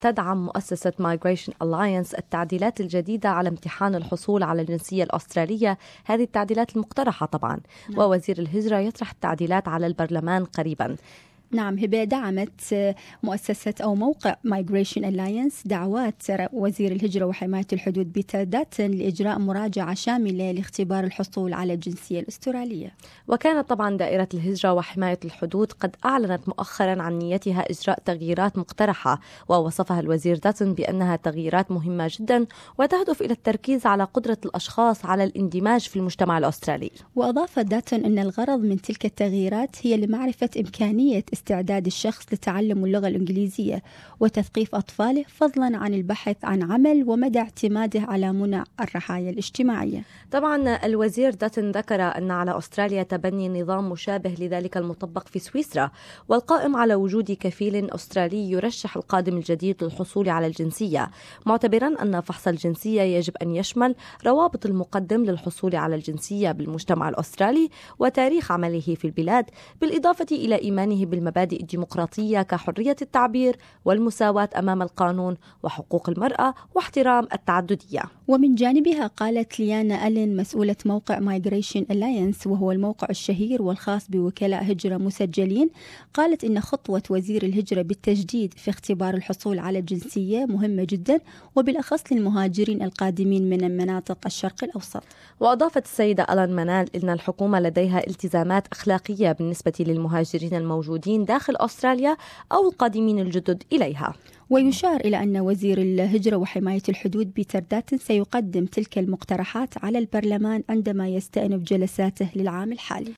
تدعم مؤسسة Migration Alliance التعديلات الجديدة على امتحان الحصول على الجنسية الأسترالية، هذه التعديلات المقترحة طبعا. ووزير الهجرة يطرح التعديلات على البرلمان قريبا. نعم هبة، دعمت مؤسسة أو موقع Migration Alliance دعوات وزير الهجرة وحماية الحدود بيتر داتن لإجراء مراجعة شاملة لاختبار الحصول على الجنسية الأسترالية. وكانت طبعا دائرة الهجرة وحماية الحدود قد أعلنت مؤخرا عن نيتها إجراء تغييرات مقترحة، ووصفها الوزير داتن بأنها تغييرات مهمة جدا وتهدف إلى التركيز على قدرة الأشخاص على الاندماج في المجتمع الأسترالي. وأضاف داتن أن الغرض من تلك التغييرات هي لمعرفة إمكانية استعداد الشخص لتعلم اللغة الإنجليزية وتثقيف أطفاله، فضلا عن البحث عن عمل ومدى اعتماده على منع الرعاية الاجتماعية. طبعا الوزير داتن ذكر أن على أستراليا تبني نظام مشابه لذلك المطبق في سويسرا، والقائم على وجود كفيل أسترالي يرشح القادم الجديد للحصول على الجنسية، معتبرا أن فحص الجنسية يجب أن يشمل روابط المقدم للحصول على الجنسية بالمجتمع الأسترالي وتاريخ عمله في البلاد، بالإضافة إلى إيمانه بالمبادئ الديمقراطية كحرية التعبير والمساواة أمام القانون وحقوق المرأة واحترام التعددية. ومن جانبها قالت ليانا ألين مسؤولة موقع Migration Alliance وهو الموقع الشهير والخاص بوكلاء هجرة مسجلين، قالت إن خطوة وزير الهجرة بالتجديد في اختبار الحصول على الجنسية مهمة جدا، وبالأخص للمهاجرين القادمين من مناطق الشرق الأوسط. وأضافت السيدة ألان منال إن الحكومة لديها التزامات أخلاقية بالنسبة للمهاجرين الموجودين داخل أستراليا أو القادمين الجدد إليها. ويشار إلى أن وزير الهجرة وحماية الحدود بيتر داتن سيقدم تلك المقترحات على البرلمان عندما يستأنف جلساته للعام الحالي.